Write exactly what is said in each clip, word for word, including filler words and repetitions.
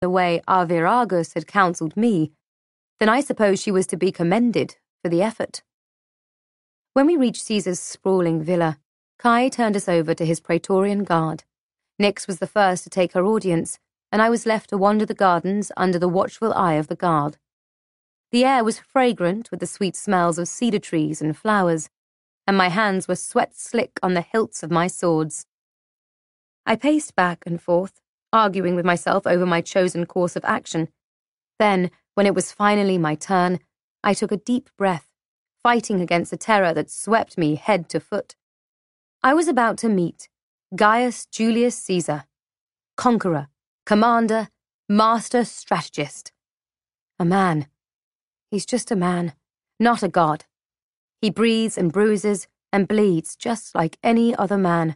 the way Arviragus had counselled me, then I suppose she was to be commended for the effort. When we reached Caesar's sprawling villa, Kai turned us over to his Praetorian guard. Nyx was the first to take her audience, and I was left to wander the gardens under the watchful eye of the guard. The air was fragrant with the sweet smells of cedar trees and flowers, and my hands were sweat-slick on the hilts of my swords. I paced back and forth, arguing with myself over my chosen course of action. Then, when it was finally my turn, I took a deep breath, fighting against the terror that swept me head to foot. I was about to meet Gaius Julius Caesar, conqueror, commander, master strategist. A man. He's just a man, not a god. He breathes and bruises and bleeds just like any other man.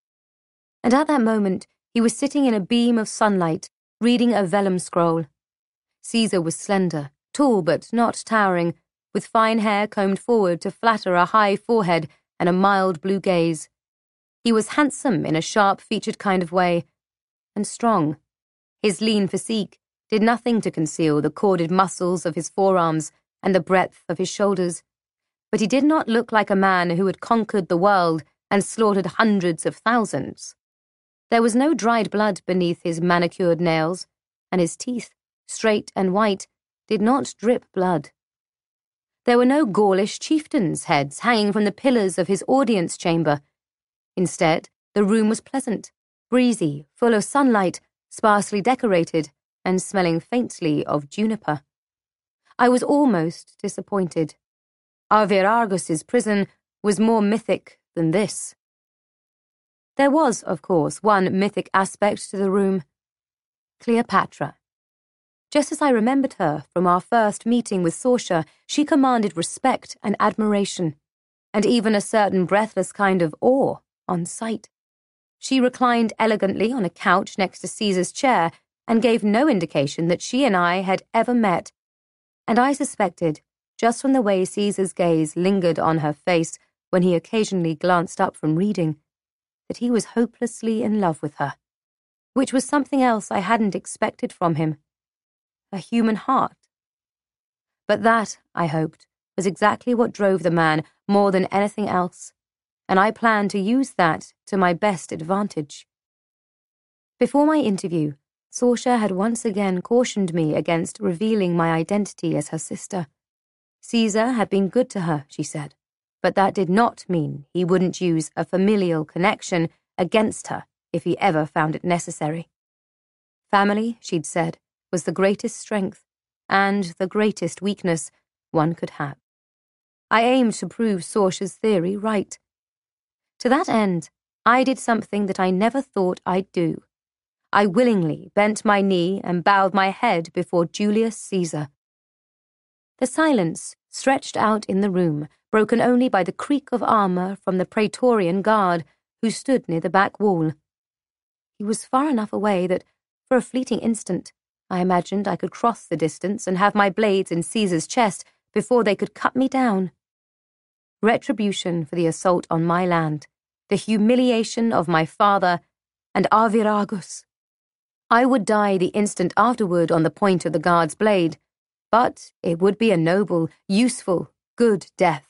And at that moment, he was sitting in a beam of sunlight, reading a vellum scroll. Caesar was slender, tall but not towering, with fine hair combed forward to flatter a high forehead and a mild blue gaze. He was handsome in a sharp-featured kind of way, and strong. His lean physique did nothing to conceal the corded muscles of his forearms and the breadth of his shoulders, but he did not look like a man who had conquered the world and slaughtered hundreds of thousands. There was no dried blood beneath his manicured nails, and his teeth, straight and white, did not drip blood. There were no Gaulish chieftains' heads hanging from the pillars of his audience chamber. Instead, the room was pleasant, breezy, full of sunlight, sparsely decorated, and smelling faintly of juniper. I was almost disappointed. Arviragus's prison was more mythic than this. There was, of course, one mythic aspect to the room. Cleopatra. Just as I remembered her from our first meeting with Sorsha, she commanded respect and admiration, and even a certain breathless kind of awe on sight. She reclined elegantly on a couch next to Caesar's chair and gave no indication that she and I had ever met, and I suspected, just from the way Caesar's gaze lingered on her face when he occasionally glanced up from reading, that he was hopelessly in love with her, which was something else I hadn't expected from him. A human heart. But that, I hoped, was exactly what drove the man more than anything else, and I planned to use that to my best advantage. Before my interview, Sorsha had once again cautioned me against revealing my identity as her sister. Caesar had been good to her, she said, but that did not mean he wouldn't use a familial connection against her if he ever found it necessary. Family, she'd said, was the greatest strength and the greatest weakness one could have. I aimed to prove Sorsha's theory right. To that end, I did something that I never thought I'd do. I willingly bent my knee and bowed my head before Julius Caesar. The silence stretched out in the room, broken only by the creak of armor from the Praetorian guard who stood near the back wall. He was far enough away that, for a fleeting instant, I imagined I could cross the distance and have my blades in Caesar's chest before they could cut me down. Retribution for the assault on my land, the humiliation of my father, and Arviragus. I would die the instant afterward on the point of the guard's blade, but it would be a noble, useful, good death.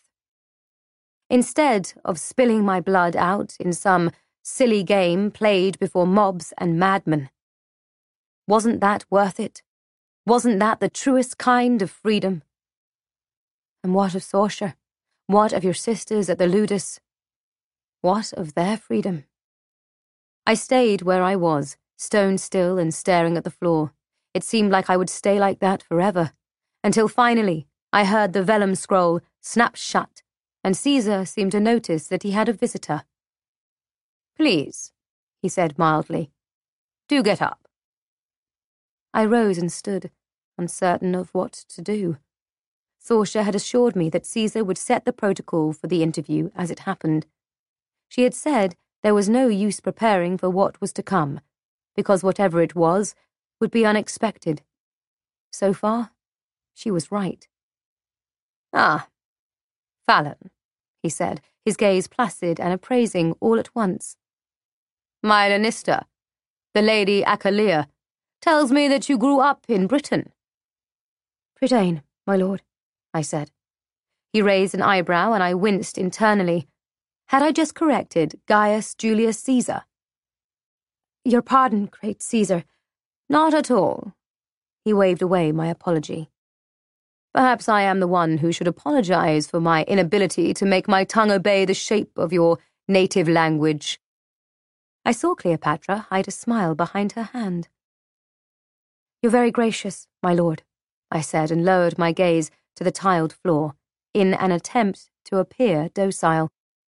Instead of spilling my blood out in some silly game played before mobs and madmen. Wasn't that worth it? Wasn't that the truest kind of freedom? And what of Sorsha? What of your sisters at the Ludus? What of their freedom? I stayed where I was, stone still and staring at the floor. It seemed like I would stay like that forever, until finally I heard the vellum scroll snap shut, and Caesar seemed to notice that he had a visitor. "Please," he said mildly, "do get up." I rose and stood, uncertain of what to do. Sorsha had assured me that Caesar would set the protocol for the interview as it happened. She had said there was no use preparing for what was to come, because whatever it was would be unexpected. So far, she was right. "Ah, Fallon," he said, his gaze placid and appraising all at once. "My Lanista, the Lady Achalia, tells me that you grew up in Britain. Prydain, my lord, I said. He raised an eyebrow, and I winced internally. Had I just corrected Gaius Julius Caesar? Your pardon, great Caesar. Not at all. He waved away my apology. Perhaps I am the one who should apologize for my inability to make my tongue obey the shape of your native language. I saw Cleopatra hide a smile behind her hand. You're very gracious, my lord, I said, and lowered my gaze to the tiled floor, in an attempt to appear docile.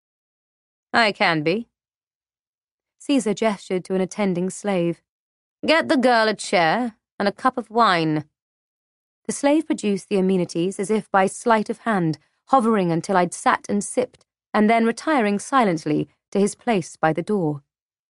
I can be. Caesar gestured to an attending slave. Get the girl a chair and a cup of wine. The slave produced the amenities as if by sleight of hand, hovering until I'd sat and sipped, and then retiring silently to his place by the door.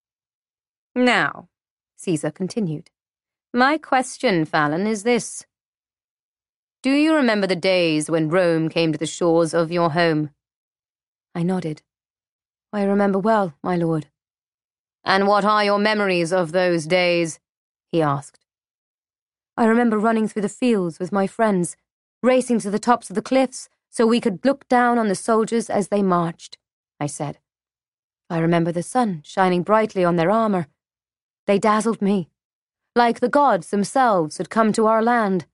Now, Caesar continued, my question, Fallon, is this. Do you remember the days when Rome came to the shores of your home? I nodded. I remember well, my lord. And what are your memories of those days? He asked. I remember running through the fields with my friends, racing to the tops of the cliffs so we could look down on the soldiers as they marched, I said. I remember the sun shining brightly on their armor. They dazzled me, like the gods themselves had come to our land.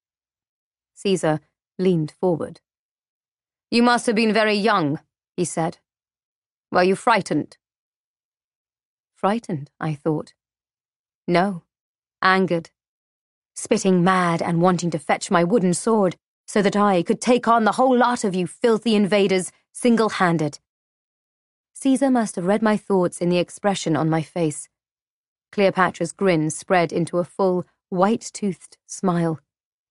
Caesar leaned forward. You must have been very young, he said. Were you frightened? Frightened, I thought. No, angered. Spitting mad and wanting to fetch my wooden sword so that I could take on the whole lot of you filthy invaders single-handed. Caesar must have read my thoughts in the expression on my face. Cleopatra's grin spread into a full, white-toothed smile.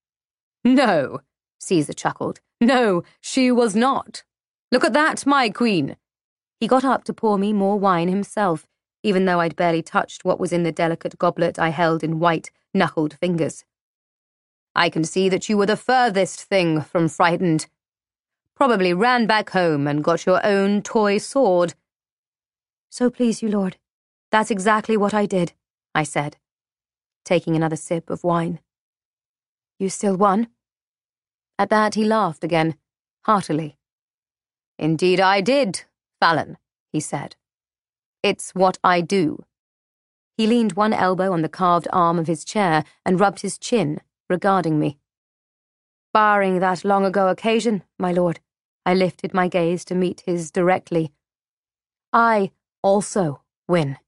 No, Caesar chuckled. No, she was not. Look at that, my queen. He got up to pour me more wine himself, even though I'd barely touched what was in the delicate goblet I held in white, knuckled fingers. I can see that you were the furthest thing from frightened. Probably ran back home and got your own toy sword. So please you, lord, that's exactly what I did, I said, taking another sip of wine. You still won? At that he laughed again, heartily. Indeed I did, Fallon, he said. It's what I do. He leaned one elbow on the carved arm of his chair and rubbed his chin, regarding me. Barring that long-ago occasion, my lord, I lifted my gaze to meet his directly. I also win.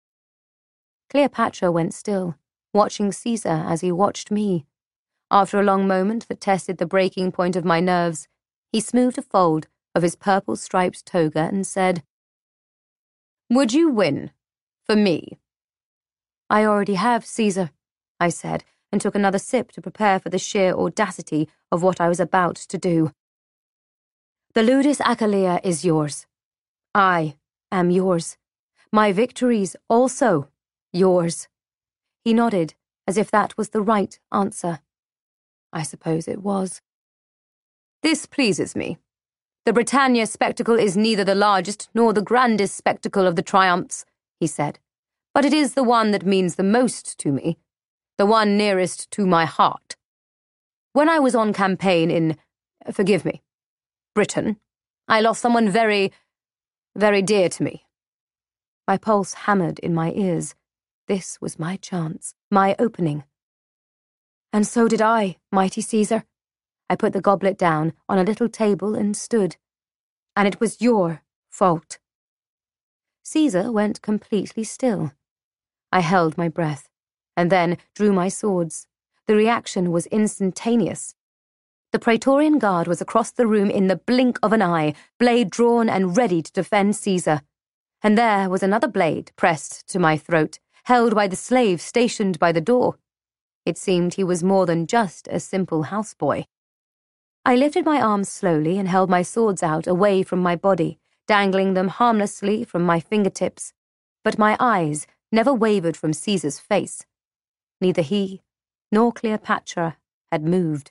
Cleopatra went still, watching Caesar as he watched me. After a long moment that tested the breaking point of my nerves, he smoothed a fold of his purple-striped toga and said, Would you win for me? I already have, Caesar, I said, and took another sip to prepare for the sheer audacity of what I was about to do. The Ludus Achalia is yours. I am yours. My victories also yours. He nodded, as if that was the right answer. I suppose it was. This pleases me. The Britannia spectacle is neither the largest nor the grandest spectacle of the triumphs, he said, but it is the one that means the most to me, the one nearest to my heart. When I was on campaign in, forgive me, Britain, I lost someone very, very dear to me. My pulse hammered in my ears. This was my chance, my opening. And so did I, mighty Caesar. I put the goblet down on a little table and stood. And it was your fault. Caesar went completely still. I held my breath, and then drew my swords. The reaction was instantaneous. The Praetorian Guard was across the room in the blink of an eye, blade drawn and ready to defend Caesar. And there was another blade pressed to my throat, held by the slave stationed by the door. It seemed he was more than just a simple houseboy. I lifted my arms slowly and held my swords out away from my body, dangling them harmlessly from my fingertips, but my eyes never wavered from Caesar's face. Neither he nor Cleopatra had moved.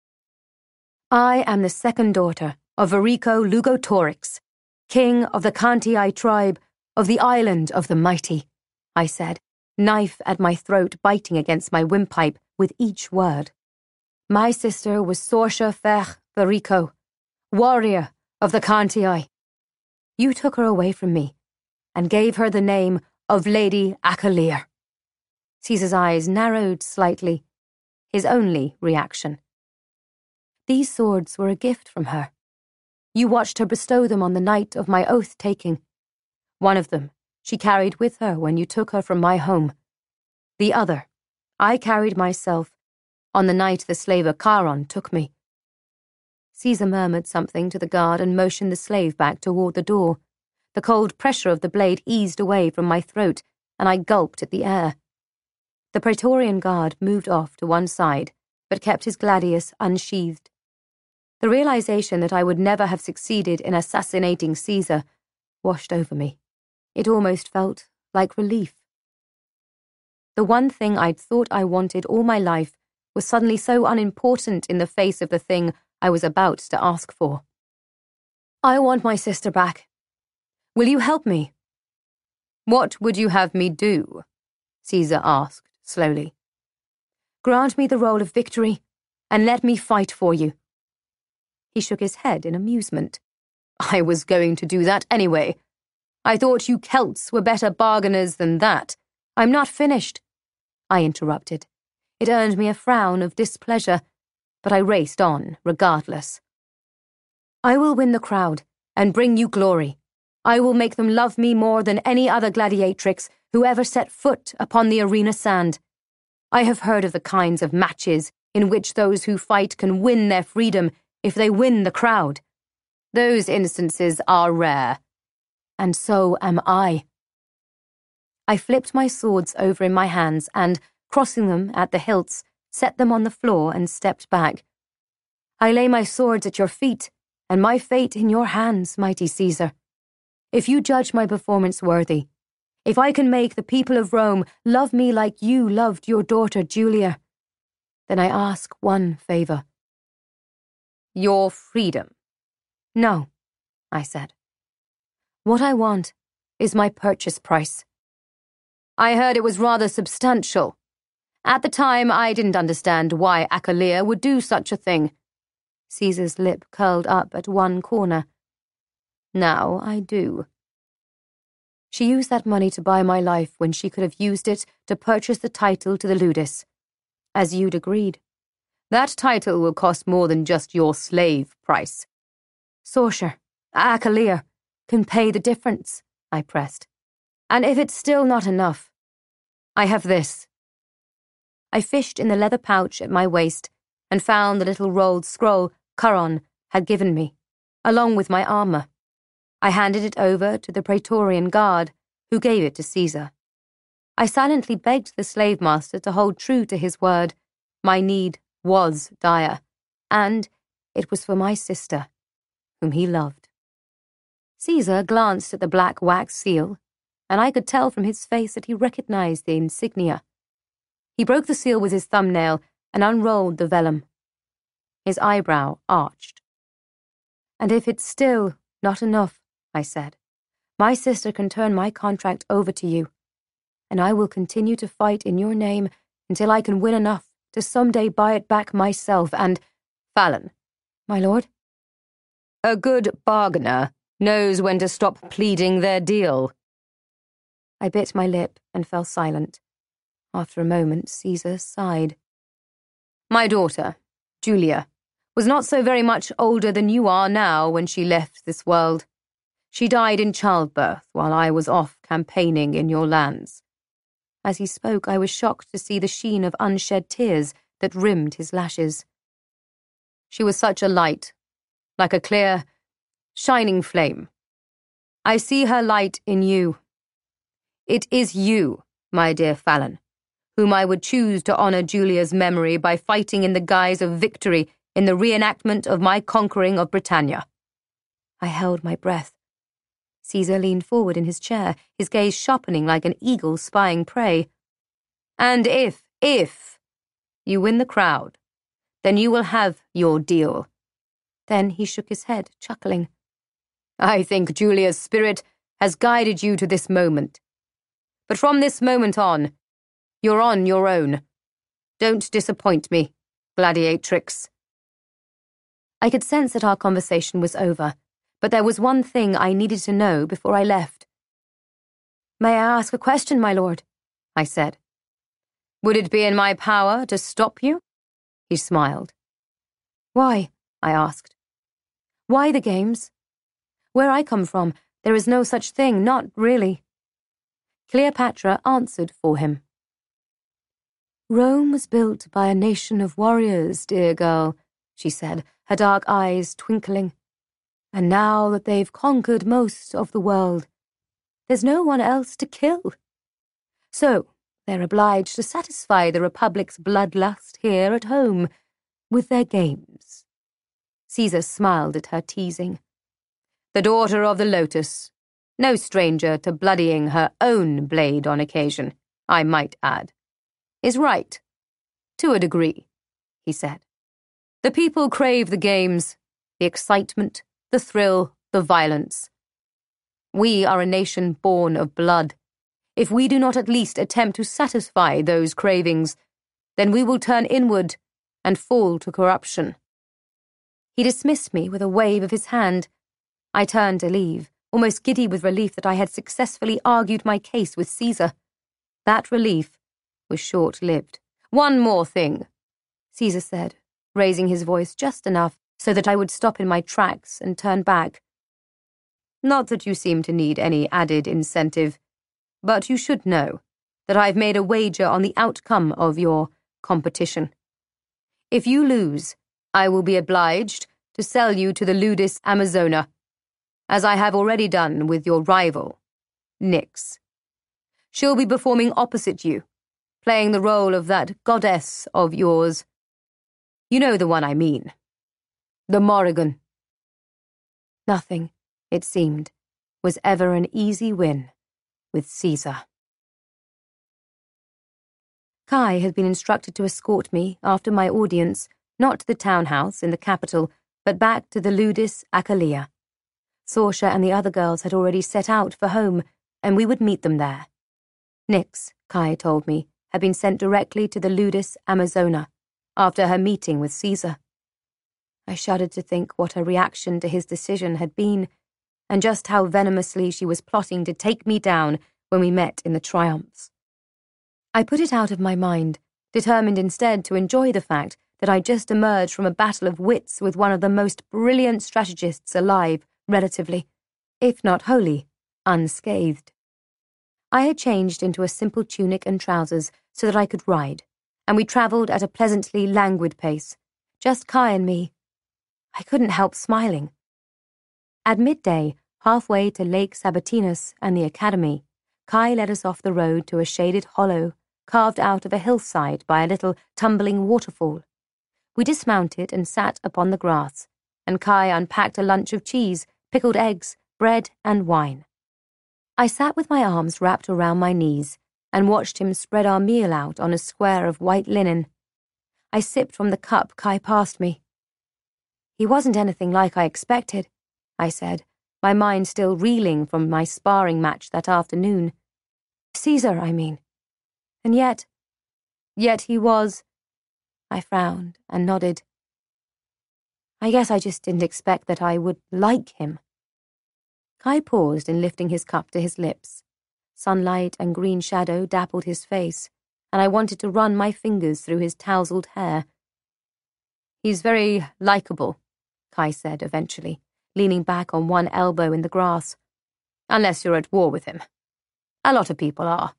I am the second daughter of Varico Lugotorix, king of the Cantii tribe of the island of the mighty, I said, knife at my throat biting against my windpipe with each word. My sister was Saoirse Fech Verico, warrior of the Cantii. You took her away from me and gave her the name of Lady Achalear. Caesar's eyes narrowed slightly, his only reaction. These swords were a gift from her. You watched her bestow them on the night of my oath-taking. One of them she carried with her when you took her from my home. The other I carried myself on the night the slaver Charon took me. Caesar murmured something to the guard and motioned the slave back toward the door. The cold pressure of the blade eased away from my throat, and I gulped at the air. The Praetorian guard moved off to one side, but kept his gladius unsheathed. The realization that I would never have succeeded in assassinating Caesar washed over me. It almost felt like relief. The one thing I'd thought I wanted all my life was suddenly so unimportant in the face of the thing I was about to ask for. I want my sister back. Will you help me? What would you have me do? Caesar asked slowly. Grant me the role of victory and let me fight for you. He shook his head in amusement. I was going to do that anyway. I thought you Celts were better bargainers than that. I'm not finished. I interrupted. It earned me a frown of displeasure, but I raced on regardless. I will win the crowd and bring you glory. I will make them love me more than any other gladiatrix who ever set foot upon the arena sand. I have heard of the kinds of matches in which those who fight can win their freedom if they win the crowd. Those instances are rare. And so am I. I flipped my swords over in my hands and, crossing them at the hilts, set them on the floor and stepped back. I lay my swords at your feet, and my fate in your hands, mighty Caesar. If you judge my performance worthy, if I can make the people of Rome love me like you loved your daughter Julia, then I ask one favor. Your freedom. No, I said. What I want is my purchase price. I heard it was rather substantial. At the time, I didn't understand why Achalear would do such a thing. Caesar's lip curled up at one corner. Now I do. She used that money to buy my life when she could have used it to purchase the title to the Ludus. As you'd agreed. That title will cost more than just your slave price. Saoirse, Achalear, can pay the difference, I pressed. And if it's still not enough, I have this. I fished in the leather pouch at my waist and found the little rolled scroll Charon had given me, along with my armor. I handed it over to the Praetorian guard, who gave it to Caesar. I silently begged the slave master to hold true to his word. My need was dire, and it was for my sister, whom he loved. Caesar glanced at the black wax seal, and I could tell from his face that he recognized the insignia. He broke the seal with his thumbnail and unrolled the vellum. His eyebrow arched. And if it's still not enough, I said, my sister can turn my contract over to you, and I will continue to fight in your name until I can win enough to someday buy it back myself and— Fallon. My lord? A good bargainer knows when to stop pleading their deal. I bit my lip and fell silent. After a moment, Caesar sighed. My daughter, Julia, was not so very much older than you are now when she left this world. She died in childbirth while I was off campaigning in your lands. As he spoke, I was shocked to see the sheen of unshed tears that rimmed his lashes. She was such a light, like a clear, shining flame. I see her light in you. It is you, my dear Fallon, whom I would choose to honor Julia's memory by fighting in the guise of victory in the reenactment of my conquering of Britannia. I held my breath. Caesar leaned forward in his chair, his gaze sharpening like an eagle spying prey. And if, if you win the crowd, then you will have your deal. Then he shook his head, chuckling. I think Julia's spirit has guided you to this moment. But from this moment on, You're on your own. Don't disappoint me, gladiatrix. I could sense that our conversation was over, but there was one thing I needed to know before I left. May I ask a question, my lord? I said. Would it be in my power to stop you? He smiled. Why? I asked. Why the games? Where I come from, there is no such thing, not really. Cleopatra answered for him. Rome was built by a nation of warriors, dear girl, she said, her dark eyes twinkling. And now that they've conquered most of the world, there's no one else to kill. So they're obliged to satisfy the Republic's bloodlust here at home with their games. Caesar smiled at her teasing. The daughter of the Lotus, no stranger to bloodying her own blade on occasion, I might add, is right, to a degree, he said. The people crave the games, the excitement, the thrill, the violence. We are a nation born of blood. If we do not at least attempt to satisfy those cravings, then we will turn inward and fall to corruption. He dismissed me with a wave of his hand. I turned to leave, almost giddy with relief that I had successfully argued my case with Caesar. That relief was short-lived. One more thing, Caesar said, raising his voice just enough so that I would stop in my tracks and turn back. Not that you seem to need any added incentive, but you should know that I've made a wager on the outcome of your competition. If you lose, I will be obliged to sell you to the Ludus Amazona, as I have already done with your rival, Nyx. She'll be performing opposite you, playing the role of that goddess of yours. You know the one I mean. The Morrigan. Nothing, it seemed, was ever an easy win with Caesar. Kai had been instructed to escort me after my audience, not to the townhouse in the capital, but back to the Ludus Achalia. Sorsha and the other girls had already set out for home, and we would meet them there. Nyx, Kai told me, had been sent directly to the Ludus Amazona after her meeting with Caesar. I shuddered to think what her reaction to his decision had been, and just how venomously she was plotting to take me down when we met in the triumphs. I put it out of my mind, determined instead to enjoy the fact that I just emerged from a battle of wits with one of the most brilliant strategists alive, relatively, if not wholly, unscathed. I had changed into a simple tunic and trousers so that I could ride, and we travelled at a pleasantly languid pace, just Kai and me. I couldn't help smiling. At midday, halfway to Lake Sabatinus and the academy, Kai led us off the road to a shaded hollow carved out of a hillside by a little tumbling waterfall. We dismounted and sat upon the grass, and Kai unpacked a lunch of cheese, pickled eggs, bread, and wine. I sat with my arms wrapped around my knees and watched him spread our meal out on a square of white linen. I sipped from the cup Kai passed me. He wasn't anything like I expected, I said, my mind still reeling from my sparring match that afternoon. Caesar, I mean. And yet, yet he was. I frowned and nodded. I guess I just didn't expect that I would like him. Kai paused in lifting his cup to his lips. Sunlight and green shadow dappled his face, and I wanted to run my fingers through his tousled hair. He's very likable, Kai said eventually, leaning back on one elbow in the grass. Unless you're at war with him. A lot of people are.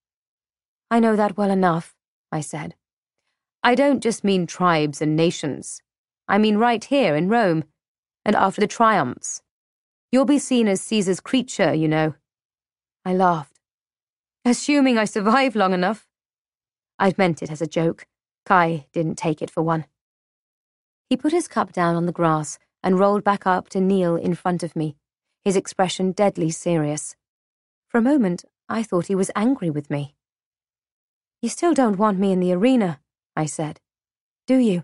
I know that well enough, I said. I don't just mean tribes and nations. I mean right here in Rome, and after the triumphs. You'll be seen as Caesar's creature, you know. I laughed. Assuming I survive long enough. I'd meant it as a joke. Kai didn't take it for one. He put his cup down on the grass and rolled back up to kneel in front of me, his expression deadly serious. For a moment, I thought he was angry with me. You still don't want me in the arena, I said. Do you?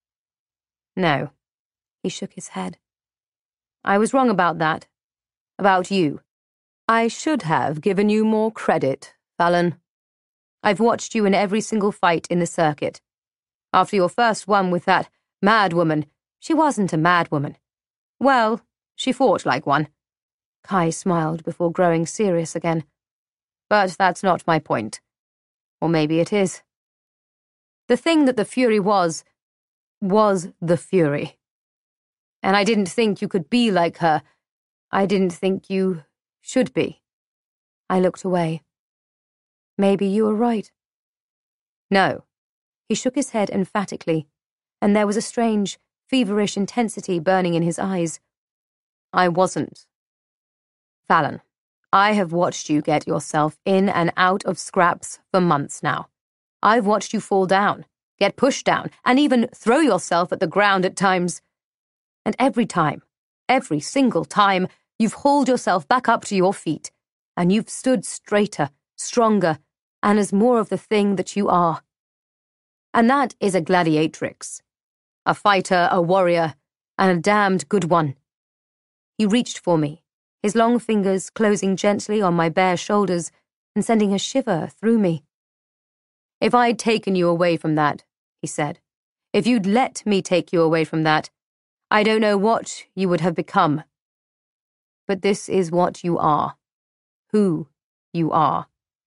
No. He shook his head. I was wrong about that. About you. I should have given you more credit, Fallon. I've watched you in every single fight in the circuit. After your first one with that mad woman, she wasn't a mad woman. Well, she fought like one. Kai smiled before growing serious again. But that's not my point. Or maybe it is. The thing that the Fury was, was the Fury. And I didn't think you could be like her. I didn't think you should be. I looked away. Maybe you were right. No. He shook his head emphatically, and there was a strange, feverish intensity burning in his eyes. I wasn't. Fallon, I have watched you get yourself in and out of scraps for months now. I've watched you fall down, get pushed down, and even throw yourself at the ground at times. And every time, every single time, you've hauled yourself back up to your feet, and you've stood straighter, stronger, and as more of the thing that you are. And that is a gladiatrix. A fighter, a warrior, and a damned good one. He reached for me, his long fingers closing gently on my bare shoulders and sending a shiver through me. If I'd taken you away from that, he said, if you'd let me take you away from that, I don't know what you would have become. But this is what you are. Who you are.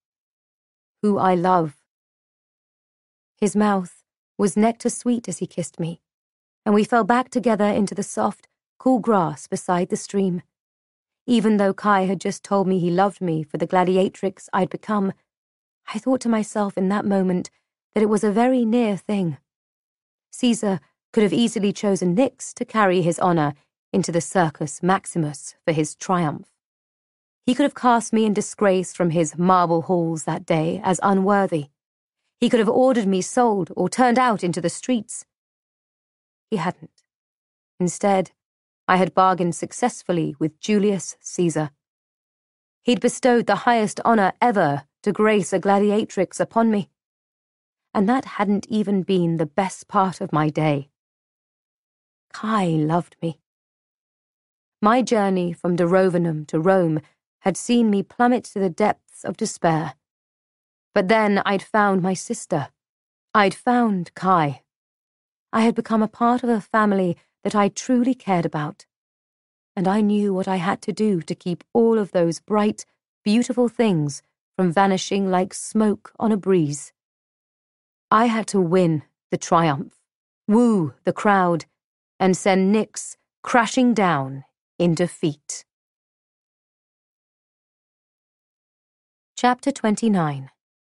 Who I love. His mouth was nectar-sweet as he kissed me, and we fell back together into the soft, cool grass beside the stream. Even though Kai had just told me he loved me for the gladiatrix I'd become, I thought to myself in that moment that it was a very near thing. Caesar could have easily chosen Nyx to carry his honor into the Circus Maximus for his triumph. He could have cast me in disgrace from his marble halls that day as unworthy. He could have ordered me sold or turned out into the streets. He hadn't. Instead, I had bargained successfully with Julius Caesar. He'd bestowed the highest honor ever to grace a gladiatrix upon me. And that hadn't even been the best part of my day. Kai loved me. My journey from Dorovenum to Rome had seen me plummet to the depths of despair. But then I'd found my sister. I'd found Kai. I had become a part of a family that I truly cared about. And I knew what I had to do to keep all of those bright, beautiful things from vanishing like smoke on a breeze. I had to win the triumph, woo the crowd, and send Nyx crashing down in defeat. Chapter twenty-nine.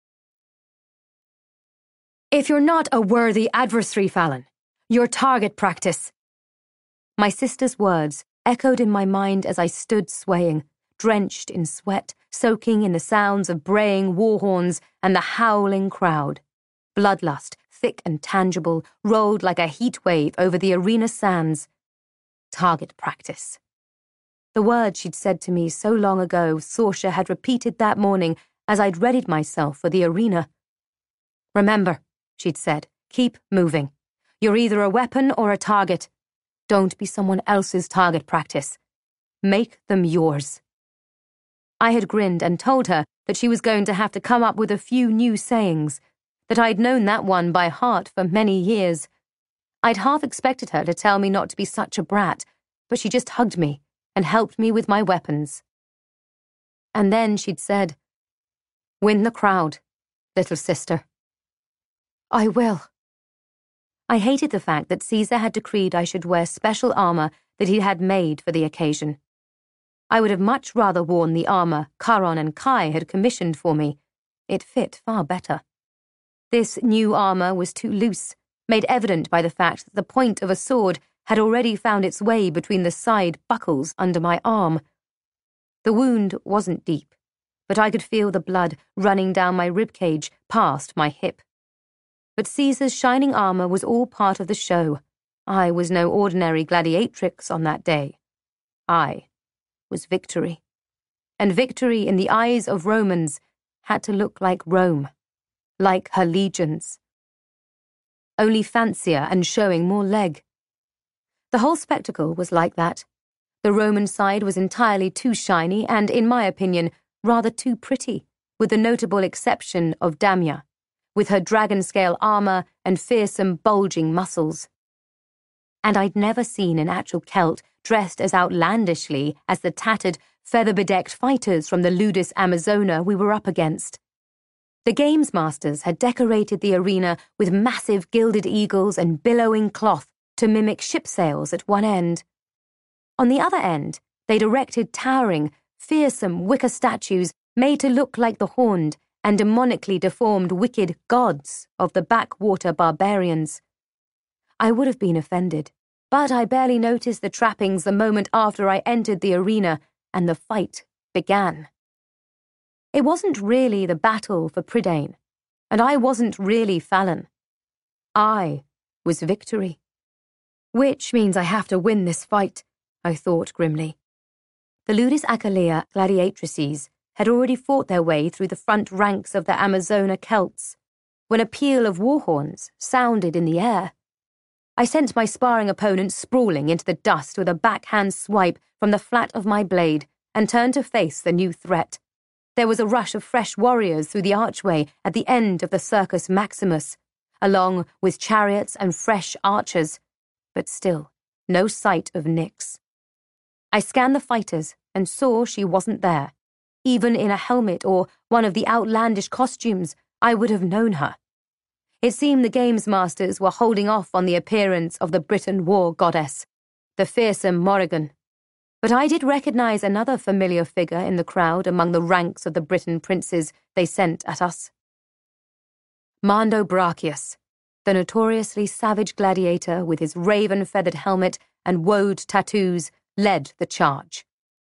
If you're not a worthy adversary, Fallon, your target practice. My sister's words echoed in my mind as I stood swaying, drenched in sweat, soaking in the sounds of braying war horns and the howling crowd. Bloodlust, thick and tangible, rolled like a heat wave over the arena sands. Target practice. The words she'd said to me so long ago, Sorsha had repeated that morning as I'd readied myself for the arena. Remember, she'd said, keep moving. You're either a weapon or a target. Don't be someone else's target practice. Make them yours. I had grinned and told her that she was going to have to come up with a few new sayings, that I'd known that one by heart for many years. I'd half expected her to tell me not to be such a brat, but she just hugged me and helped me with my weapons. And then she'd said, "Win the crowd, little sister." I will. I hated the fact that Caesar had decreed I should wear special armor that he had made for the occasion. I would have much rather worn the armor Charon and Kai had commissioned for me. It fit far better. This new armor was too loose, made evident by the fact that the point of a sword had already found its way between the side buckles under my arm. The wound wasn't deep, but I could feel the blood running down my ribcage past my hip. But Caesar's shining armor was all part of the show. I was no ordinary gladiatrix on that day. I was victory. And victory in the eyes of Romans had to look like Rome, like her legions. Only fancier and showing more leg. The whole spectacle was like that. The Roman side was entirely too shiny and, in my opinion, rather too pretty, with the notable exception of Damia, with her dragon-scale armor and fearsome bulging muscles. And I'd never seen an actual Celt dressed as outlandishly as the tattered, feather-bedecked fighters from the Ludus Amazona we were up against. The Games Masters had decorated the arena with massive gilded eagles and billowing cloth to mimic ship sails at one end. On the other end, they'd erected towering, fearsome wicker statues made to look like the horned and demonically deformed wicked gods of the backwater barbarians. I would have been offended, but I barely noticed the trappings the moment after I entered the arena and the fight began. It wasn't really the battle for Prydain, and I wasn't really Fallon. I was victory. Which means I have to win this fight, I thought grimly. The Ludus Acalea gladiatrices had already fought their way through the front ranks of the Amazona Celts, when a peal of war horns sounded in the air. I sent my sparring opponent sprawling into the dust with a backhand swipe from the flat of my blade and turned to face the new threat. There was a rush of fresh warriors through the archway at the end of the Circus Maximus, along with chariots and fresh archers, but still no sight of Nyx. I scanned the fighters and saw she wasn't there. Even in a helmet or one of the outlandish costumes, I would have known her. It seemed the Games Masters were holding off on the appearance of the Britain war goddess, the fearsome Morrigan. But I did recognize another familiar figure in the crowd among the ranks of the Britain princes they sent at us. Mando Brachius, the notoriously savage gladiator with his raven-feathered helmet and woad tattoos, led the charge.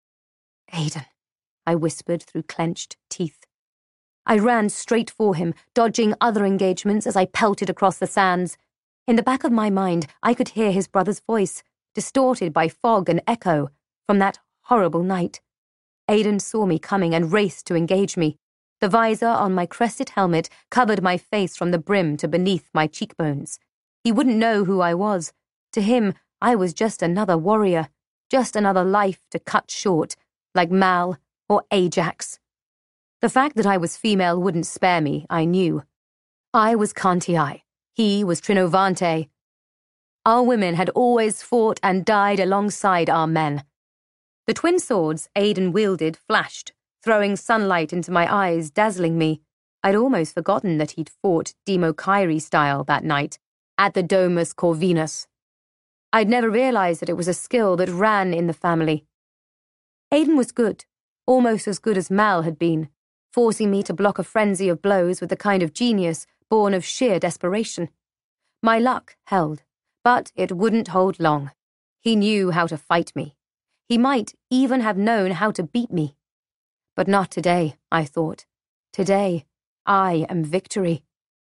Aiden, I whispered through clenched teeth. I ran straight for him, dodging other engagements as I pelted across the sands. In the back of my mind, I could hear his brother's voice, distorted by fog and echo, from that horrible night. Aiden saw me coming and raced to engage me. The visor on my crested helmet covered my face from the brim to beneath my cheekbones. He wouldn't know who I was. To him, I was just another warrior, just another life to cut short, like Mal or Ajax. The fact that I was female wouldn't spare me, I knew. I was Cantii. He was Trinovante. Our women had always fought and died alongside our men. The twin swords Aiden wielded flashed, throwing sunlight into my eyes, dazzling me. I'd almost forgotten that he'd fought Demo Kyrie style that night, at the Domus Corvinus. I'd never realized that it was a skill that ran in the family. Aiden was good, almost as good as Mal had been, forcing me to block a frenzy of blows with the kind of genius born of sheer desperation. My luck held, but it wouldn't hold long. He knew how to fight me. He might even have known how to beat me. But not today, I thought. Today, I am victory.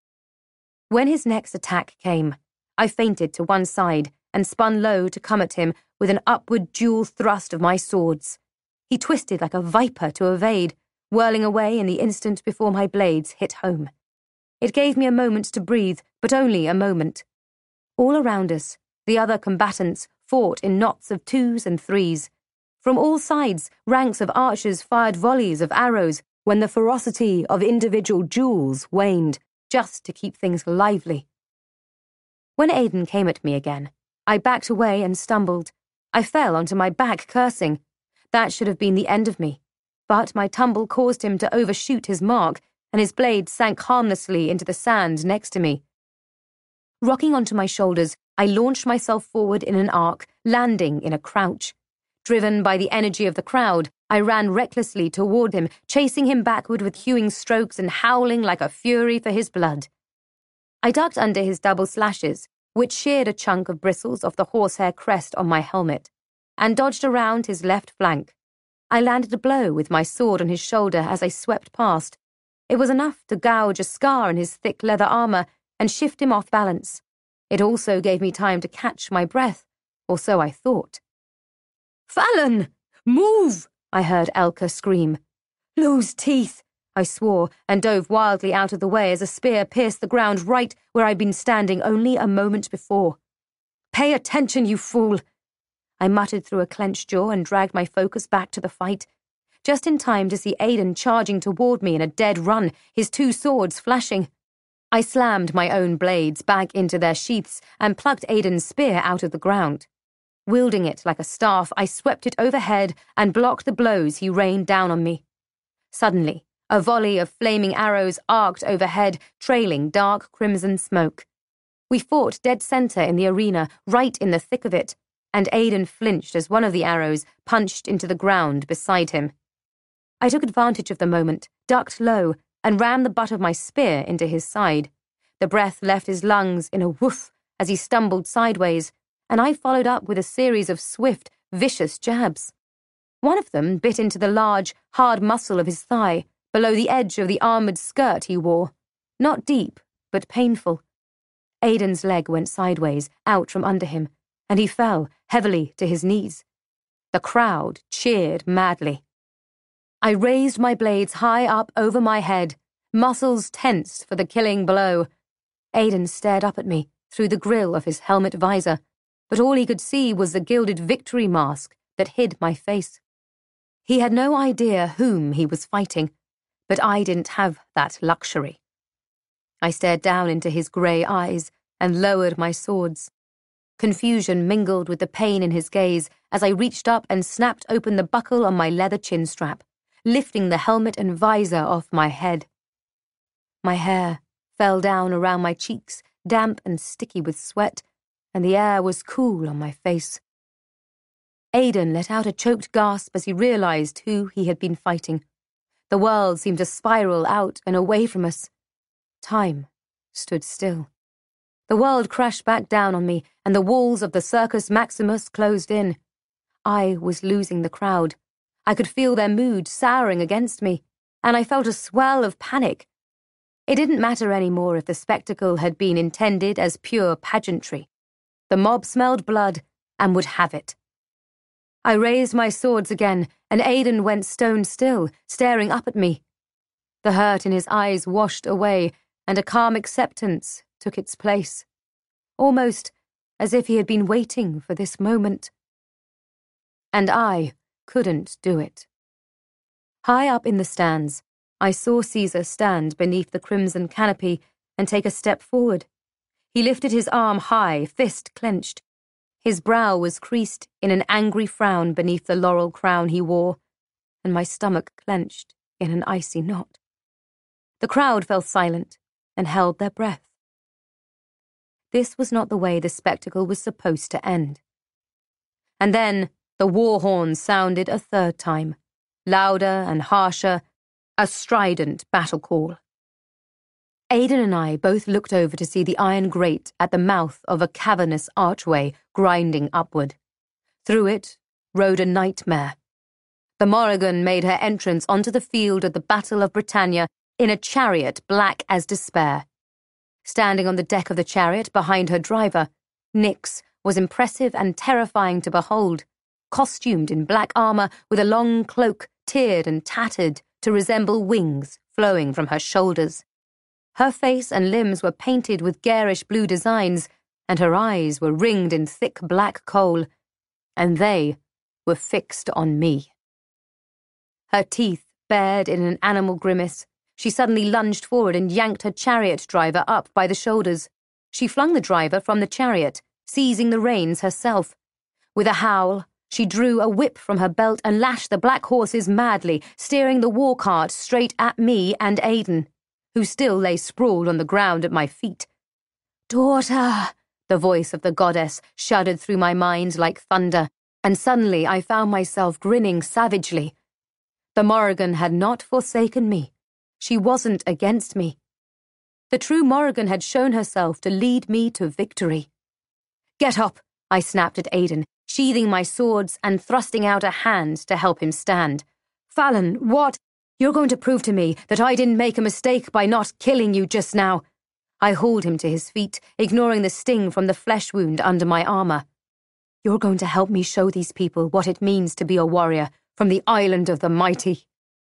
When his next attack came, I feinted to one side and spun low to come at him with an upward dual thrust of my swords. He twisted like a viper to evade, whirling away in the instant before my blades hit home. It gave me a moment to breathe, but only a moment. All around us, the other combatants fought in knots of twos and threes. From all sides, ranks of archers fired volleys of arrows when the ferocity of individual duels waned, just to keep things lively. When Aiden came at me again, I backed away and stumbled. I fell onto my back, cursing. That should have been the end of me. But my tumble caused him to overshoot his mark, and his blade sank harmlessly into the sand next to me. Rocking onto my shoulders, I launched myself forward in an arc, landing in a crouch. Driven by the energy of the crowd, I ran recklessly toward him, chasing him backward with hewing strokes and howling like a fury for his blood. I ducked under his double slashes, which sheared a chunk of bristles off the horsehair crest on my helmet, and dodged around his left flank. I landed a blow with my sword on his shoulder as I swept past. It was enough to gouge a scar in his thick leather armor and shift him off balance. It also gave me time to catch my breath, or so I thought. "Fallon! Move!" I heard Elka scream. "Lose teeth!" I swore, and dove wildly out of the way as a spear pierced the ground right where I'd been standing only a moment before. "Pay attention, you fool!" I muttered through a clenched jaw and dragged my focus back to the fight. just in time to see Aidan charging toward me in a dead run, his two swords flashing. I slammed my own blades back into their sheaths and plucked Aidan's spear out of the ground. Wielding it like a staff, I swept it overhead and blocked the blows he rained down on me. Suddenly, a volley of flaming arrows arced overhead, trailing dark crimson smoke. We fought dead center in the arena, right in the thick of it, and Aidan flinched as one of the arrows punched into the ground beside him. I took advantage of the moment, ducked low, and rammed the butt of my spear into his side. The breath left his lungs in a woof as he stumbled sideways, and I followed up with a series of swift, vicious jabs. One of them bit into the large, hard muscle of his thigh, below the edge of the armoured skirt he wore. Not deep, but painful. Aidan's leg went sideways, out from under him, and he fell, heavily, to his knees. The crowd cheered madly. I raised my blades high up over my head, muscles tensed for the killing blow. Aidan stared up at me, through the grill of his helmet visor, but all he could see was the gilded victory mask that hid my face. He had no idea whom he was fighting, but I didn't have that luxury. I stared down into his grey eyes and lowered my swords. Confusion mingled with the pain in his gaze as I reached up and snapped open the buckle on my leather chin strap, lifting the helmet and visor off my head. My hair fell down around my cheeks, damp and sticky with sweat, and the air was cool on my face. Aidan let out a choked gasp as he realized who he had been fighting. The world seemed to spiral out and away from us. Time stood still. The world crashed back down on me, and the walls of the Circus Maximus closed in. I was losing the crowd. I could feel their mood souring against me, and I felt a swell of panic. It didn't matter anymore if the spectacle had been intended as pure pageantry. The mob smelled blood and would have it. I raised my swords again, and Aidan went stone still, staring up at me. The hurt in his eyes washed away, and a calm acceptance took its place, almost as if he had been waiting for this moment. And I couldn't do it. High up in the stands, I saw Caesar stand beneath the crimson canopy and take a step forward. He lifted his arm high, fist clenched. His brow was creased in an angry frown beneath the laurel crown he wore, and my stomach clenched in an icy knot. The crowd fell silent and held their breath. This was not the way the spectacle was supposed to end. And then the war horn sounded a third time, louder and harsher, a strident battle call. Aidan and I both looked over to see the iron grate at the mouth of a cavernous archway grinding upward. Through it rode a nightmare. The Morrigan made her entrance onto the field of the Battle of Britannia in a chariot black as despair. Standing on the deck of the chariot behind her driver, Nyx was impressive and terrifying to behold, costumed in black armour with a long cloak tiered and tattered to resemble wings flowing from her shoulders. Her face and limbs were painted with garish blue designs, and her eyes were ringed in thick black kohl, and they were fixed on me. Her teeth bared in an animal grimace, she suddenly lunged forward and yanked her chariot driver up by the shoulders. She flung the driver from the chariot, seizing the reins herself. With a howl, she drew a whip from her belt and lashed the black horses madly, steering the war cart straight at me and Aidan, who still lay sprawled on the ground at my feet. "Daughter!" The voice of the goddess shuddered through my mind like thunder, and suddenly I found myself grinning savagely. The Morrigan had not forsaken me. She wasn't against me. The true Morrigan had shown herself to lead me to victory. "Get up!" I snapped at Aidan, sheathing my swords and thrusting out a hand to help him stand. "Fallon, what? You're going to prove to me that I didn't make a mistake by not killing you just now." I hauled him to his feet, ignoring the sting from the flesh wound under my armour. "You're going to help me show these people what it means to be a warrior from the island of the mighty."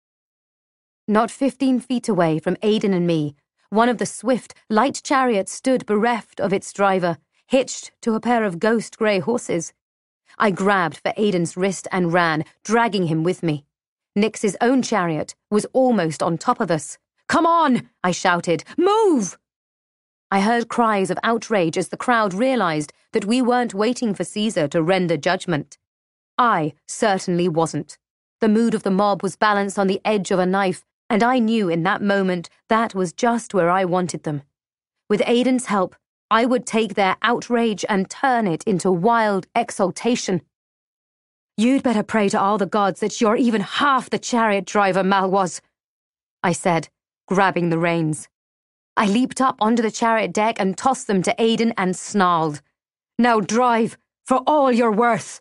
Not fifteen feet away from Aidan and me, one of the swift, light chariots stood bereft of its driver, hitched to a pair of ghost grey horses. I grabbed for Aidan's wrist and ran, dragging him with me. Nyx's own chariot was almost on top of us. "Come on!" I shouted. "Move!" I heard cries of outrage as the crowd realized that we weren't waiting for Caesar to render judgment. I certainly wasn't. The mood of the mob was balanced on the edge of a knife, and I knew in that moment that was just where I wanted them. With Aiden's help, I would take their outrage and turn it into wild exultation. "You'd better pray to all the gods that you're even half the chariot driver Malwas," I said, grabbing the reins. I leaped up onto the chariot deck and tossed them to Aiden and snarled, "Now drive, for all you're worth."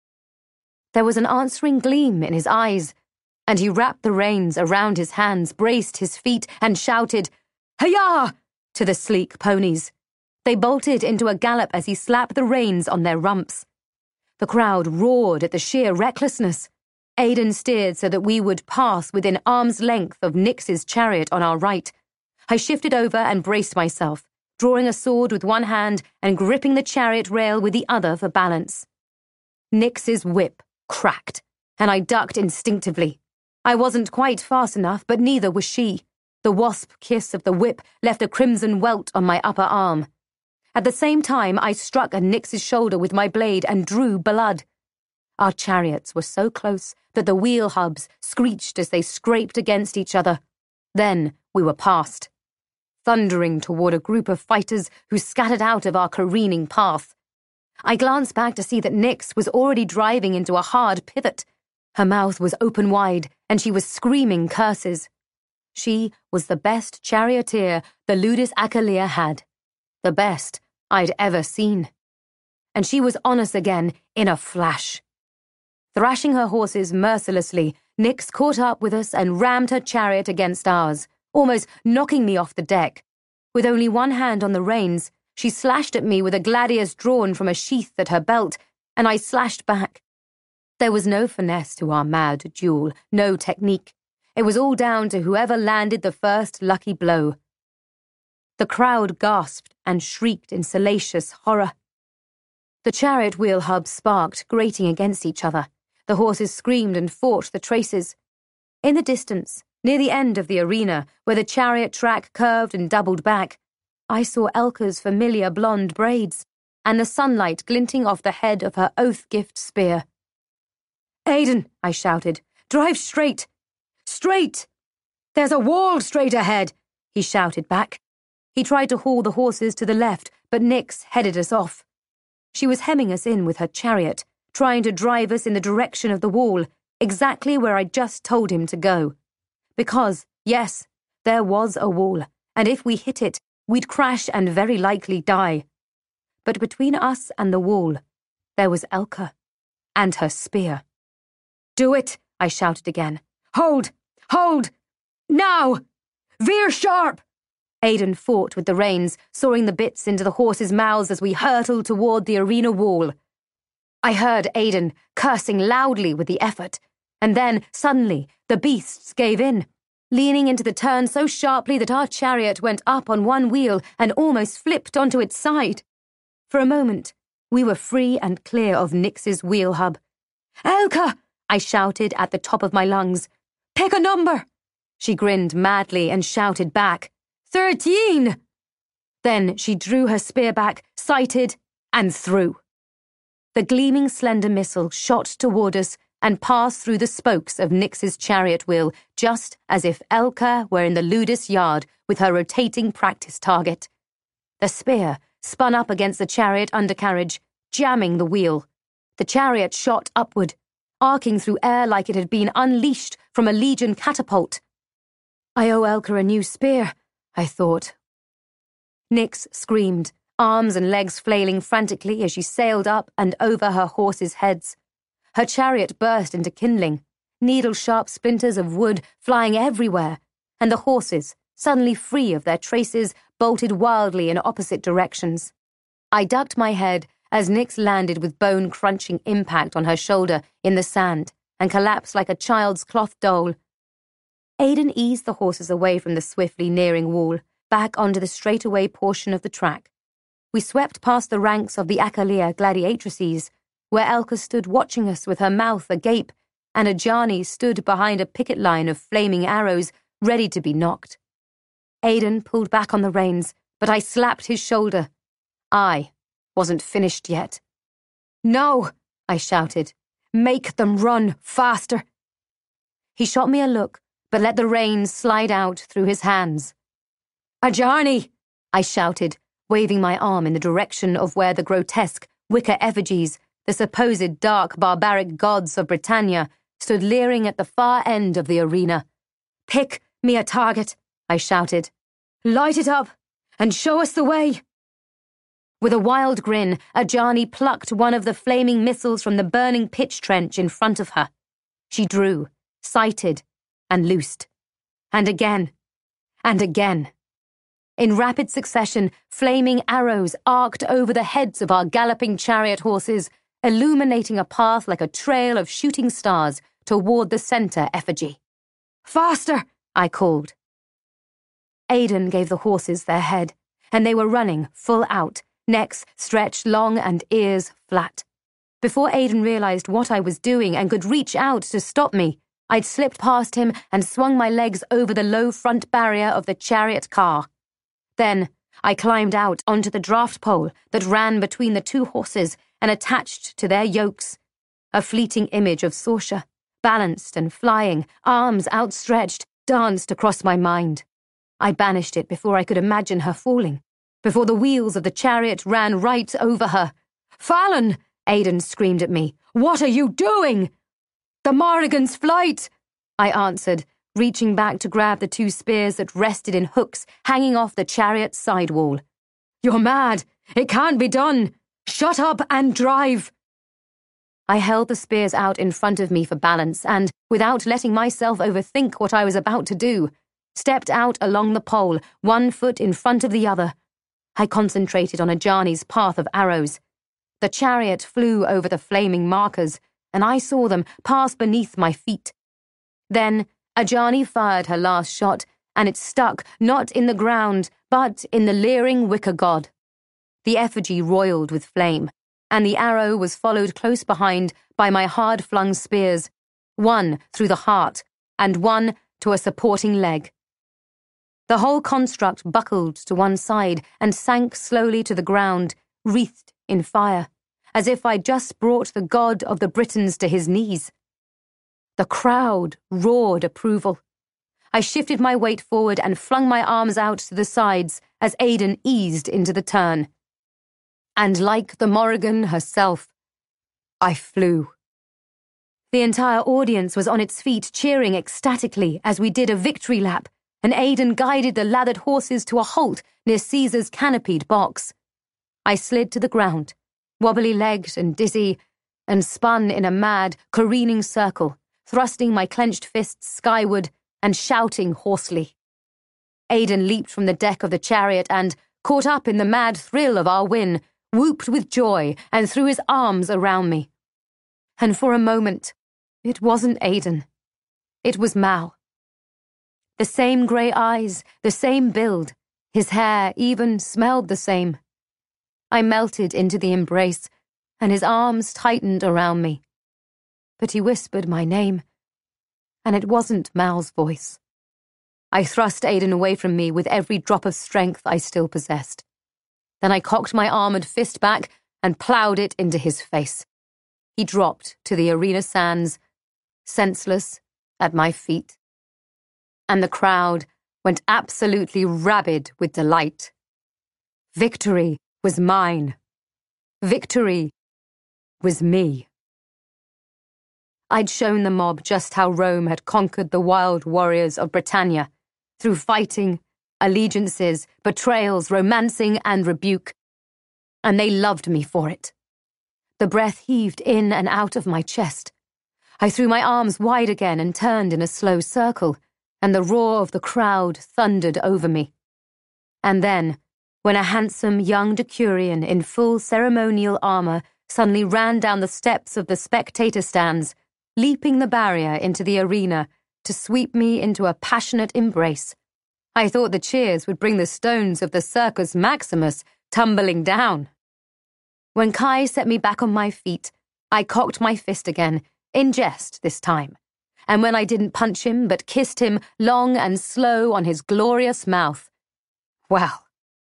There was an answering gleam in his eyes, and he wrapped the reins around his hands, braced his feet, and shouted, "Hi-yah!" to the sleek ponies. They bolted into a gallop as he slapped the reins on their rumps. The crowd roared at the sheer recklessness. Aiden steered so that we would pass within arm's length of Nyx's chariot on our right. I shifted over and braced myself, drawing a sword with one hand and gripping the chariot rail with the other for balance. Nyx's whip cracked, and I ducked instinctively. I wasn't quite fast enough, but neither was she. The wasp kiss of the whip left a crimson welt on my upper arm. At the same time, I struck at Nyx's shoulder with my blade and drew blood. Our chariots were so close that the wheel hubs screeched as they scraped against each other. Then we were past, thundering toward a group of fighters who scattered out of our careening path. I glanced back to see that Nyx was already driving into a hard pivot. Her mouth was open wide, and she was screaming curses. She was the best charioteer the Ludus Achalia had. The best I'd ever seen. And she was on us again in a flash. Thrashing her horses mercilessly, Nyx caught up with us and rammed her chariot against ours, almost knocking me off the deck. With only one hand on the reins, she slashed at me with a gladius drawn from a sheath at her belt, and I slashed back. There was no finesse to our mad duel, no technique. It was all down to whoever landed the first lucky blow. The crowd gasped and shrieked in salacious horror. The chariot wheel hubs sparked, grating against each other. The horses screamed and fought the traces. In the distance, near the end of the arena, where the chariot track curved and doubled back, I saw Elka's familiar blonde braids, and the sunlight glinting off the head of her oath-gift spear. "Aiden," I shouted, "drive straight! Straight! There's a wall straight ahead!" he shouted back. He tried to haul the horses to the left, but Nyx headed us off. She was hemming us in with her chariot, trying to drive us in the direction of the wall, exactly where I just told him to go. Because, yes, there was a wall, and if we hit it, we'd crash and very likely die. But between us and the wall, there was Elka, and her spear. "Do it," I shouted again. "Hold! Hold! Now! Veer sharp!" Aiden fought with the reins, sawing the bits into the horses' mouths as we hurtled toward the arena wall. I heard Aiden cursing loudly with the effort, and then, suddenly, the beasts gave in, leaning into the turn so sharply that our chariot went up on one wheel and almost flipped onto its side. For a moment, we were free and clear of Nyx's wheel hub. "Elka!" I shouted at the top of my lungs. "Pick a number!" She grinned madly and shouted back, "Thirteen!" Then she drew her spear back, sighted, and threw. The gleaming slender missile shot toward us and passed through the spokes of Nyx's chariot wheel, just as if Elka were in the Ludus yard with her rotating practice target. The spear spun up against the chariot undercarriage, jamming the wheel. The chariot shot upward, arcing through air like it had been unleashed from a legion catapult. I owe Elka a new spear, I thought. Nyx screamed, arms and legs flailing frantically as she sailed up and over her horses' heads. Her chariot burst into kindling, needle-sharp splinters of wood flying everywhere, and the horses, suddenly free of their traces, bolted wildly in opposite directions. I ducked my head as Nyx landed with bone-crunching impact on her shoulder in the sand and collapsed like a child's cloth doll. Aiden eased the horses away from the swiftly nearing wall, back onto the straightaway portion of the track. We swept past the ranks of the Achalia gladiatrices, where Elka stood watching us with her mouth agape and Ajani stood behind a picket line of flaming arrows, ready to be knocked. Aidan pulled back on the reins, but I slapped his shoulder. I wasn't finished yet. "No," I shouted. "Make them run faster." He shot me a look, but let the reins slide out through his hands. "Ajani!" I shouted, waving my arm in the direction of where the grotesque wicker effigies, the supposed dark barbaric gods of Britannia, stood leering at the far end of the arena. "Pick me a target," I shouted. "Light it up, and show us the way." With a wild grin, Ajani plucked one of the flaming missiles from the burning pitch trench in front of her. She drew, sighted, and loosed. And again, and again. In rapid succession, flaming arrows arced over the heads of our galloping chariot horses, illuminating a path like a trail of shooting stars toward the center effigy. "Faster!" I called. Aidan gave the horses their head, and they were running full out, necks stretched long and ears flat. Before Aidan realized what I was doing and could reach out to stop me, I'd slipped past him and swung my legs over the low front barrier of the chariot car. Then I climbed out onto the draft pole that ran between the two horses and attached to their yokes. A fleeting image of Sorsha, balanced and flying, arms outstretched, danced across my mind. I banished it before I could imagine her falling, before the wheels of the chariot ran right over her. "Fallon!" Aidan screamed at me. "What are you doing?" "The Morrigan's flight!" I answered, reaching back to grab the two spears that rested in hooks hanging off the chariot's sidewall. "You're mad! It can't be done! Shut up and drive!" I held the spears out in front of me for balance and, without letting myself overthink what I was about to do, stepped out along the pole, one foot in front of the other. I concentrated on Ajani's path of arrows. The chariot flew over the flaming markers, and I saw them pass beneath my feet. Then Ajani fired her last shot, and it stuck not in the ground, but in the leering wicker god. The effigy roiled with flame, and the arrow was followed close behind by my hard-flung spears, one through the heart, and one to a supporting leg. The whole construct buckled to one side and sank slowly to the ground, wreathed in fire, as if I'd just brought the god of the Britons to his knees. The crowd roared approval. I shifted my weight forward and flung my arms out to the sides as Aidan eased into the turn. And like the Morrigan herself, I flew. The entire audience was on its feet, cheering ecstatically as we did a victory lap, and Aidan guided the lathered horses to a halt near Caesar's canopied box. I slid to the ground, wobbly-legged and dizzy, and spun in a mad, careening circle, thrusting my clenched fists skyward and shouting hoarsely. Aidan leaped from the deck of the chariot and, caught up in the mad thrill of our win, whooped with joy and threw his arms around me. And for a moment, it wasn't Aidan. It was Mal. The same grey eyes, the same build, his hair even smelled the same. I melted into the embrace, and his arms tightened around me. But he whispered my name, and it wasn't Mal's voice. I thrust Aidan away from me with every drop of strength I still possessed. Then I cocked my armoured fist back and ploughed it into his face. He dropped to the arena sands, senseless at my feet. And the crowd went absolutely rabid with delight. Victory was mine. Victory was me. I'd shown the mob just how Rome had conquered the wild warriors of Britannia, through fighting, allegiances, betrayals, romancing, and rebuke. And they loved me for it. The breath heaved in and out of my chest. I threw my arms wide again and turned in a slow circle, and the roar of the crowd thundered over me. And then, when a handsome young decurion in full ceremonial armour suddenly ran down the steps of the spectator stands, leaping the barrier into the arena to sweep me into a passionate embrace, I thought the cheers would bring the stones of the Circus Maximus tumbling down. When Kai set me back on my feet, I cocked my fist again, in jest this time, and when I didn't punch him but kissed him long and slow on his glorious mouth. Well,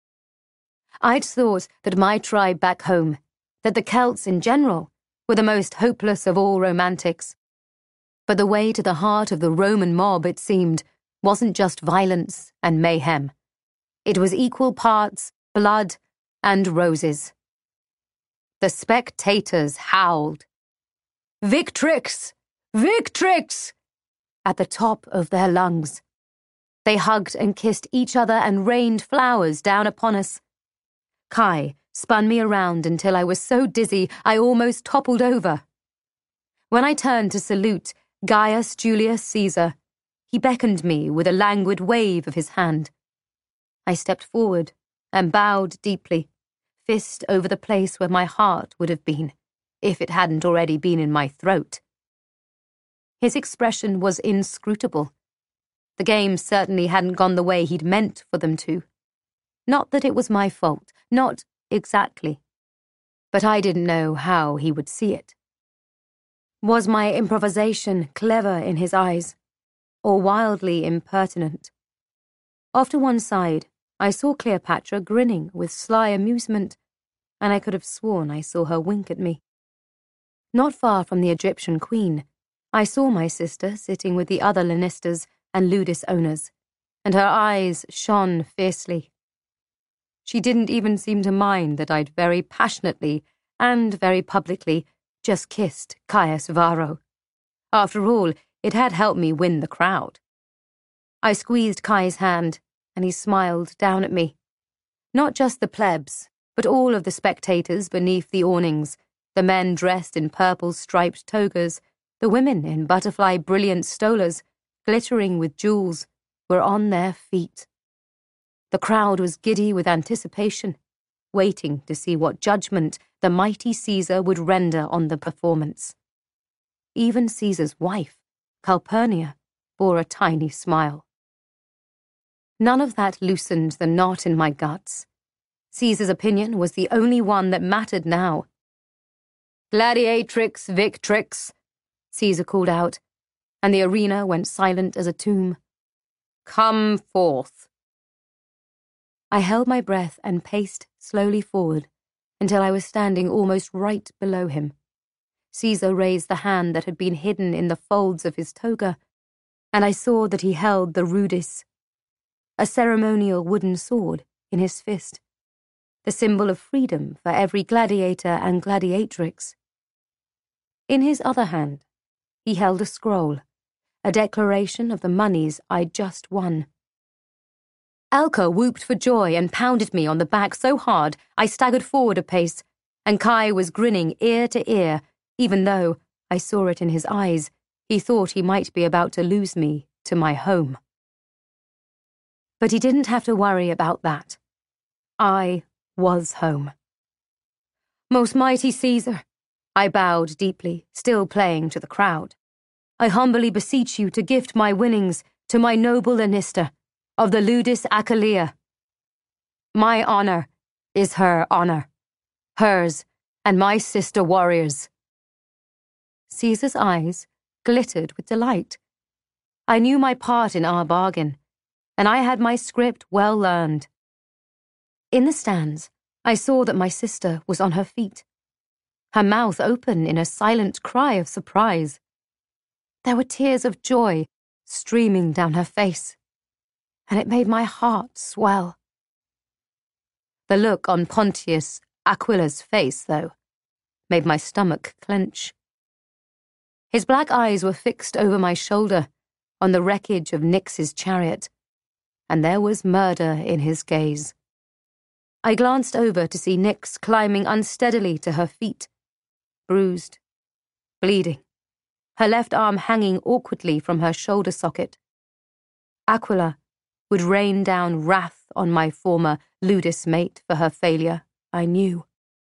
I'd thought that my tribe back home, that the Celts in general, were the most hopeless of all romantics. But the way to the heart of the Roman mob, it seemed, wasn't just violence and mayhem. It was equal parts blood and roses. The spectators howled, "Victrix! Victrix!" at the top of their lungs. They hugged and kissed each other and rained flowers down upon us. Kai spun me around until I was so dizzy I almost toppled over. When I turned to salute Gaius Julius Caesar, he beckoned me with a languid wave of his hand. I stepped forward and bowed deeply, fist over the place where my heart would have been, if it hadn't already been in my throat. His expression was inscrutable. The game certainly hadn't gone the way he'd meant for them to. Not that it was my fault, not exactly. But I didn't know how he would see it. Was my improvisation clever in his eyes, or wildly impertinent? Off to one side, I saw Cleopatra grinning with sly amusement, and I could have sworn I saw her wink at me. Not far from the Egyptian queen, I saw my sister sitting with the other Lannisters and Ludus owners, and her eyes shone fiercely. She didn't even seem to mind that I'd very passionately and very publicly just kissed Caius Varro. After all, it had helped me win the crowd. I squeezed Kai's hand, and he smiled down at me. Not just the plebs, but all of the spectators beneath the awnings, the men dressed in purple striped togas, the women in butterfly brilliant stolas, glittering with jewels, were on their feet. The crowd was giddy with anticipation, waiting to see what judgment the mighty Caesar would render on the performance. Even Caesar's wife, Calpurnia, bore a tiny smile. None of that loosened the knot in my guts. Caesar's opinion was the only one that mattered now. "Gladiatrix Victrix," Caesar called out, and the arena went silent as a tomb. "Come forth." I held my breath and paced slowly forward until I was standing almost right below him. Caesar raised the hand that had been hidden in the folds of his toga, and I saw that he held the rudis, a ceremonial wooden sword, in his fist, the symbol of freedom for every gladiator and gladiatrix. In his other hand, he held a scroll, a declaration of the moneys I'd just won. Elka whooped for joy and pounded me on the back so hard I staggered forward a pace, and Kai was grinning ear to ear, even though, I saw it in his eyes, he thought he might be about to lose me to my home. But he didn't have to worry about that. I was home. "Most mighty Caesar," I bowed deeply, still playing to the crowd. "I humbly beseech you to gift my winnings to my noble Lannister of the Ludus Achalia. My honor is her honor, hers and my sister warriors." Caesar's eyes glittered with delight. I knew my part in our bargain, and I had my script well learned. In the stands, I saw that my sister was on her feet, her mouth open in a silent cry of surprise. There were tears of joy streaming down her face, and it made my heart swell. The look on Pontius Aquila's face, though, made my stomach clench. His black eyes were fixed over my shoulder on the wreckage of Nyx's chariot, and there was murder in his gaze. I glanced over to see Nyx climbing unsteadily to her feet, bruised, bleeding, her left arm hanging awkwardly from her shoulder socket. Aquila would rain down wrath on my former Ludus mate for her failure, I knew.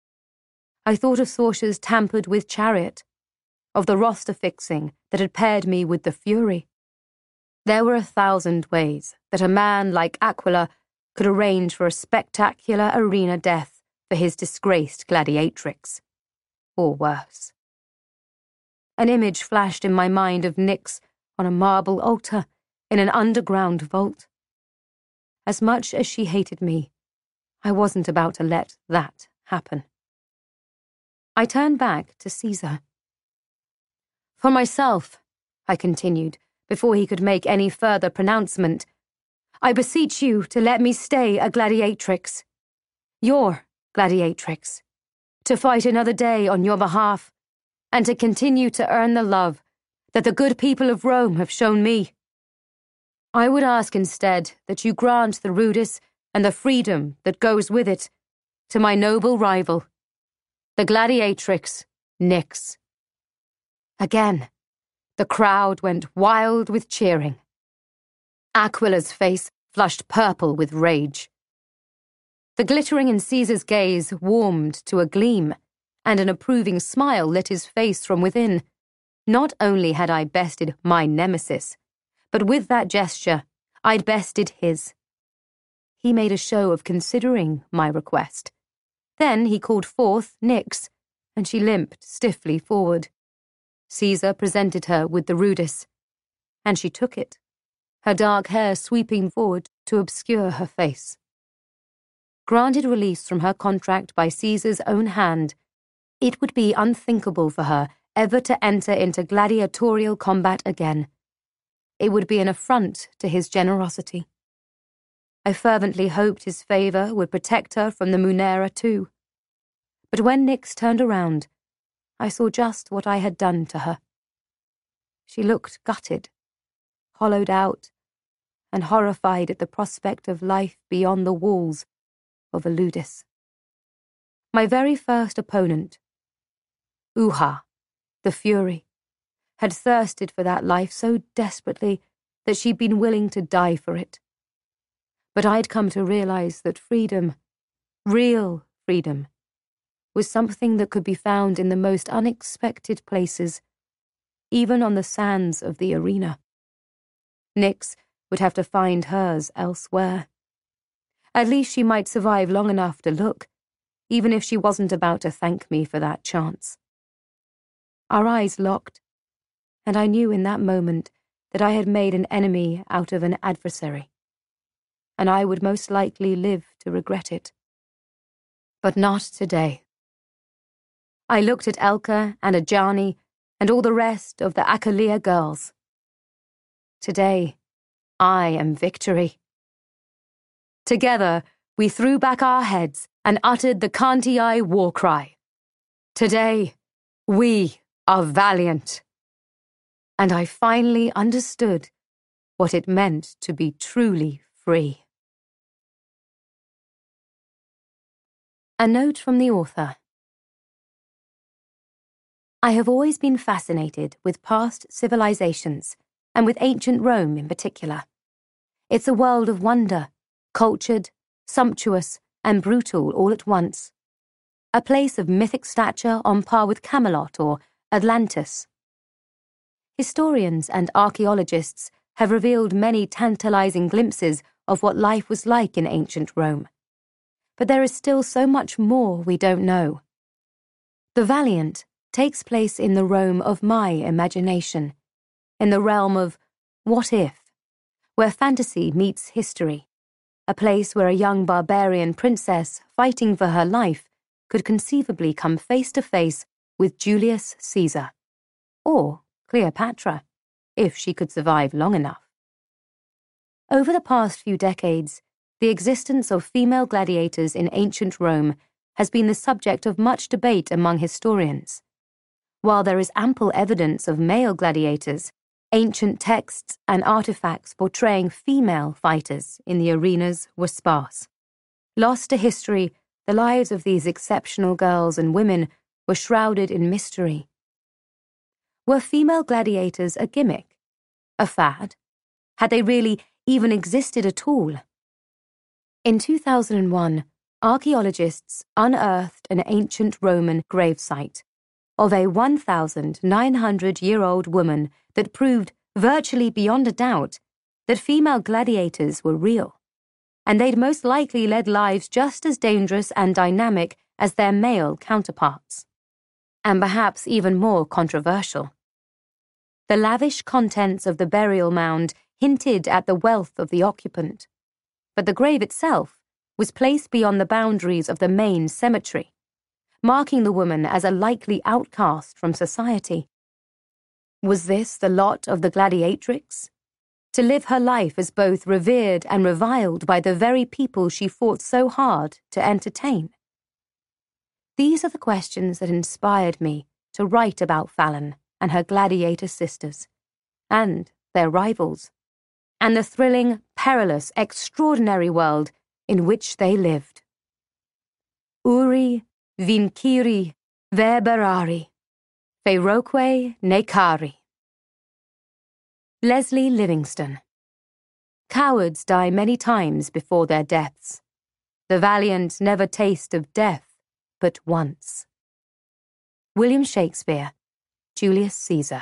I thought of Sorcia's tampered with chariot, of the roster fixing that had paired me with the Fury. There were a thousand ways that a man like Aquila could arrange for a spectacular arena death for his disgraced gladiatrix, or worse. an image flashed in my mind of Nyx on a marble altar in an underground vault. As much as she hated me, I wasn't about to let that happen. I turned back to Caesar. For myself, I continued, before he could make any further pronouncement, I beseech you to let me stay a gladiatrix. Your gladiatrix. To fight another day on your behalf, and to continue to earn the love that the good people of Rome have shown me. I would ask instead that you grant the rudis and the freedom that goes with it to my noble rival, the gladiatrix Nyx. Again, the crowd went wild with cheering. Aquila's face flushed purple with rage. The glittering in Caesar's gaze warmed to a gleam, and an approving smile lit his face from within. Not only had I bested my nemesis, but with that gesture, I'd bested his. He made a show of considering my request. Then he called forth Nyx, and she limped stiffly forward. Caesar presented her with the rudis, and she took it, her dark hair sweeping forward to obscure her face. Granted release from her contract by Caesar's own hand, it would be unthinkable for her ever to enter into gladiatorial combat again. It would be an affront to his generosity. I fervently hoped his favor would protect her from the Munera too. But when Nyx turned around, I saw just what I had done to her. She looked gutted, hollowed out, and horrified at the prospect of life beyond the walls of Eludis. My very first opponent, Uha, the Fury, had thirsted for that life so desperately that she'd been willing to die for it. But I'd come to realize that freedom, real freedom, was something that could be found in the most unexpected places, even on the sands of the arena. Nyx would have to find hers elsewhere. At least she might survive long enough to look, even if she wasn't about to thank me for that chance. Our eyes locked, and I knew in that moment that I had made an enemy out of an adversary, and I would most likely live to regret it. But not today. I looked at Elka and Ajani and all the rest of the Achalia girls. Today, I am victory. Together, we threw back our heads and uttered the Cantii war cry. Today, we are valiant. And I finally understood what it meant to be truly free. A note from the author. I have always been fascinated with past civilizations, and with ancient Rome in particular. It's a world of wonder, cultured, sumptuous, and brutal all at once. A place of mythic stature on par with Camelot or Atlantis. Historians and archaeologists have revealed many tantalizing glimpses of what life was like in ancient Rome. But there is still so much more we don't know. The Valiant takes place in the Rome of my imagination, in the realm of what if, where fantasy meets history, a place where a young barbarian princess fighting for her life could conceivably come face to face with Julius Caesar, or Cleopatra, if she could survive long enough. Over the past few decades, the existence of female gladiators in ancient Rome has been the subject of much debate among historians. While there is ample evidence of male gladiators, ancient texts and artifacts portraying female fighters in the arenas were sparse. Lost to history, the lives of these exceptional girls and women were shrouded in mystery. Were female gladiators a gimmick? A fad? Had they really even existed at all? In two thousand one, archaeologists unearthed an ancient Roman gravesite of a one thousand nine hundred year old woman that proved, virtually beyond a doubt, that female gladiators were real, and they'd most likely led lives just as dangerous and dynamic as their male counterparts. And perhaps even more controversial, The lavish contents of the burial mound hinted at the wealth of the occupant, but the grave itself was placed beyond the boundaries of the main cemetery, marking the woman as a likely outcast from society. Was this the lot of the gladiatrix? To live her life as both revered and reviled by the very people she fought so hard to entertain? These are the questions that inspired me to write about Fallon and her gladiator sisters, and their rivals, and the thrilling, perilous, extraordinary world in which they lived. Uri vinciri verberari, feroque necari. Leslie Livingston. Cowards die many times before their deaths. The valiant never taste of death but once. William Shakespeare, Julius Caesar.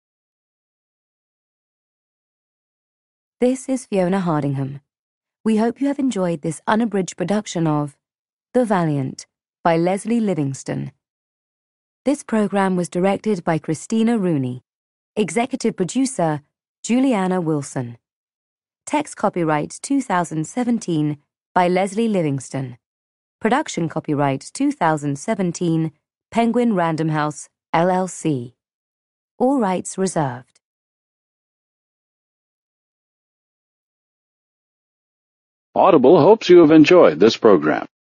This is Fiona Hardingham. We hope you have enjoyed this unabridged production of The Valiant by Leslie Livingston. This program was directed by Christina Rooney. Executive producer, Juliana Wilson. Text copyright two thousand seventeen by Leslie Livingston. Production copyright two thousand seventeen, Penguin Random House, L L C. All rights reserved. Audible hopes you have enjoyed this program.